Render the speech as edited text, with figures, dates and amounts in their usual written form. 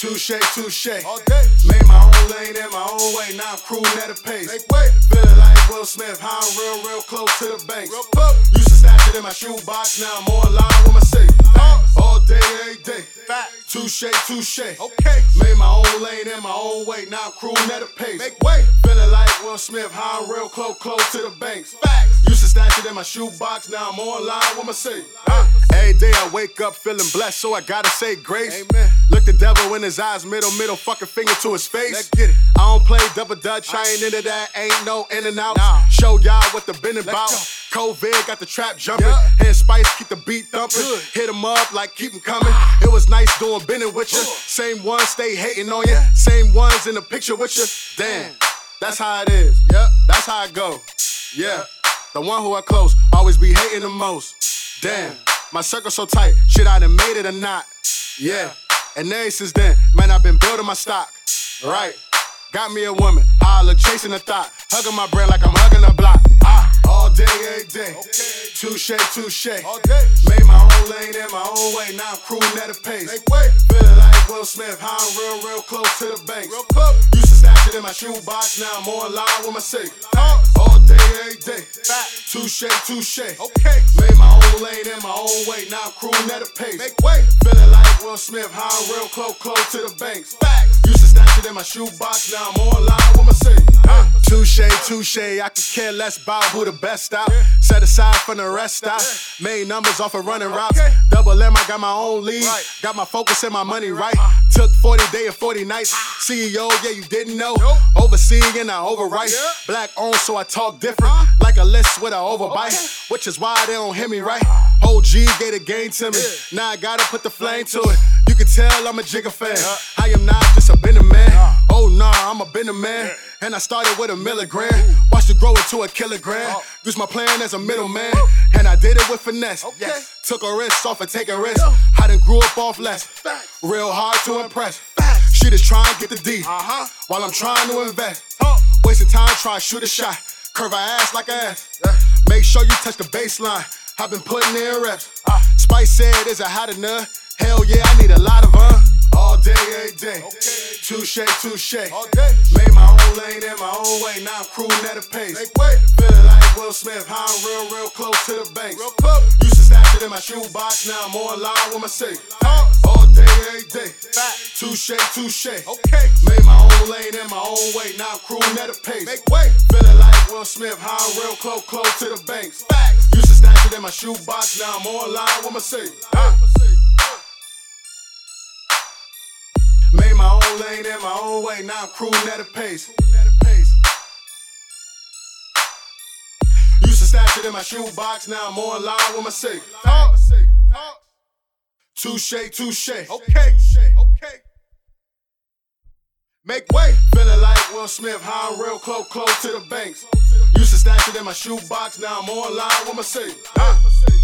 Touche, touche. All day. Made my own lane in my own way, now I'm cruising at a pace. Make way. Feeling like Will Smith, how I'm real close to the banks. Real close. Used to stash it in my shoebox, now I'm more in line with my safe. All day, every day. Touche, touche. Okay. Made my own lane in my own way, now I'm cruising at a pace. Make way. Feeling like Will Smith, how I'm real close to the banks. Facts. Used to stash it in my shoebox, now I'm more in line with my safe. Every day I wake up feeling blessed, so I gotta say grace. Amen. Look the devil in his eyes, middle fucking finger to his face. Let's get it. I don't play double dutch, I ain't into that, ain't no in and out. Nah. Show y'all what the been about. go. COVID got the trap jumping, Yeah. and Spice keep the beat thumping. Good. Hit 'em up like keep 'em coming. It was nice doing bending with you. Same ones stay hating on you, same ones in the picture with you. Damn, that's how it is. Yeah. That's how it go. Yeah, the one who are close always be hating the most. Damn, my circle so tight, shit I done made it or not. Yeah, and ever since then, man, I've been building my stock. Right, got me a woman, how I look chasing the thought, hugging my brain like I'm hugging a block. All day, every day. Touche, touche. All day. Made my own lane in my own way, now I'm cruising at a pace. Make way. Feeling like Will Smith, how I'm real close to the banks. Real close. Used to stash it in my shoebox, now I'm more in line with my safe. All day, every day. Touche, touche. Okay. Made my own lane in my own way, now I'm cruising at a pace. Make way. Feeling like Will Smith, how I'm real close to the banks. Facts. Used to stash it in my shoebox, now I'm more in line with my safe. Touche, touche, I could care less about who the best out. Set aside from the rest out. Made numbers off of running routes. Okay. Double M, I got my own lead. Right. Got my focus and my money right. Took 40 days and 40 nights. CEO, yeah, you didn't know. Nope. Overseeing and I overwrite. Yeah. Black owned, so I talk different. Like a list with an overbite. Which is why they don't hear me right. Whole G gave the game to me. Now I gotta put the flame to it. You can tell I'm a Jigga fan. I am not just a bender man. Oh nah, I'm a bender man. And I started with a milligram. Watched it grow into a kilogram. Used my plan as a middleman. And I did it with finesse. Okay. Took a risk off of taking risks. I done grew up off less. Real hard to impress. She just trying to get the D. While I'm trying to invest. Wasting time trying to shoot a shot. Curve her ass like an ass. Make sure you touch the baseline. I've been putting in reps. Spice said, is it hot enough? Hell yeah, I need a lot of all day, every day. Touche, touche. All day. Made my own lane in my own way, now I'm cruising at a pace. Make way. Feeling like Will Smith, how I'm real close to the banks. Real close. Used to stash it in my shoebox, now I'm more in line with my safe. All day, every day. Touche, touche. Okay. Made my own lane in my own way, now I'm cruising at a pace. Make way. Feeling like Will Smith, how I'm real close to the banks. Used to stash it in my shoebox, now I'm more in line with my safe. Made my own lane in my own way, now I'm cruising at a pace. Used to stash it in my shoebox, now I'm more in line with my safe. Touche, touche. Okay. Okay. Make way. Feeling like Will Smith, how I'm real close to the banks. Used to stash it in my shoebox, now I'm more in line with my safe.